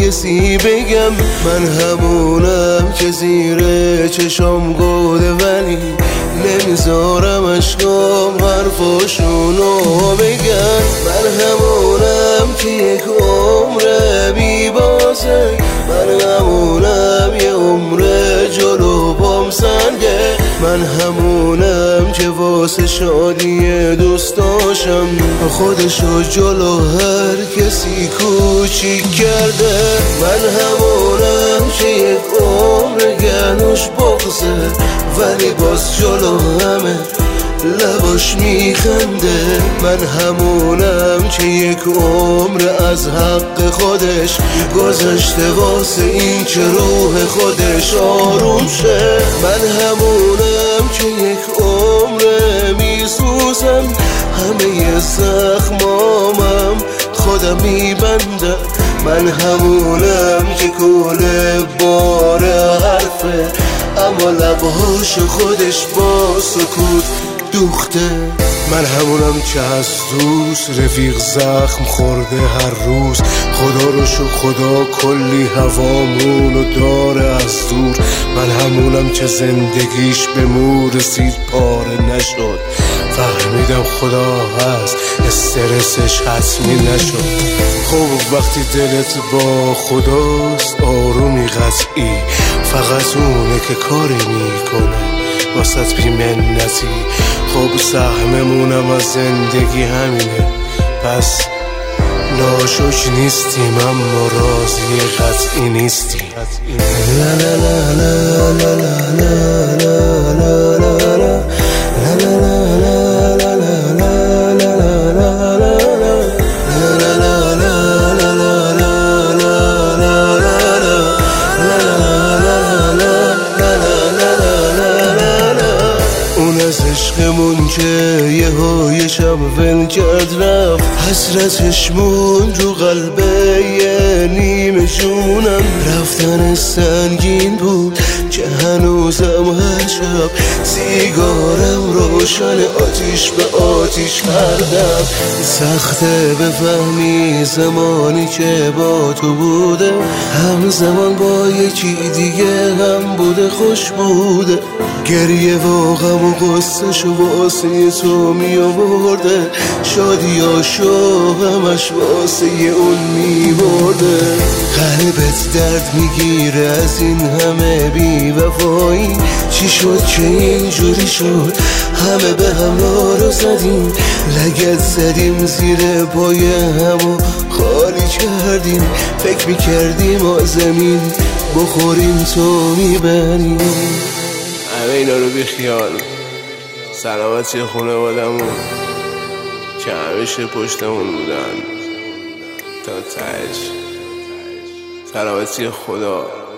کسی بگم من همونم که زیر چشم گوده، ولی نمیذارم اشکام حرفاشونو بگم. من همونم که یک عمره میبازه، من همونم یه عمره جلو پام سنگه، من همونم که واسه شادی دوستاشم خودشو جلو هر کسی کوچیک کرده. من همونم که یک عمر گنوش بغزه، ولی باز جلو همه لباش میخنده. من همونم که یک عمر از حق خودش گذاشته واسه این که روح خودش آروم شه. من همونم که یک عمر میسوزم، همه زخمامم خودم میبندم. من همونم که کل بار حرفه، اما لبهاش خودش با سکوت دوخته. من همونم که از دوست رفیق زخم خورده هر روز، خدا رو شو خدا کلی هوامونو داره از دور. من همونم که زندگیش به مور رسید پاره نشد، فهمیدم خدا هست استرسش حتمی نشد. خب وقتی دلت با خداست آرومی قطعی، فقط اونه که کاری میکنه واسط بی منتی. خب سهممونم از زندگی همینه، پس ناشکر نیستیم اما راضی قطعی نیستیم. لا لا لا لا لا لا لا لا لا لا. عشقمون که یه های شب ول کرد رفت، حسرتش موند رو قلبه یه نیمه جونم. رفتن سنگین بود که هنوزم هر شب سیگارم روشن آتیش به آتیش کردم. سخته بفهمی زمانی که با تو بوده، همزمان با یکی دیگه هم بوده خوش بوده. گریه و غم و غصه‌شو واسه تو می آورده، شادیاشو همش واسه اون می برده. قلبت درد میگیره از این همه بی وفایی، چی شد که اینجوری شد؟ همه به هم رو زدیم، لگد زدیم زیر پای همو خالی کردیم. فکر میکردیم آزمین بخوریم تو میبریم. همه اینا رو بی خیال، سلامتی خانوادمون که همیشه پشتمون بودن تا تهش، سلامتی خدا.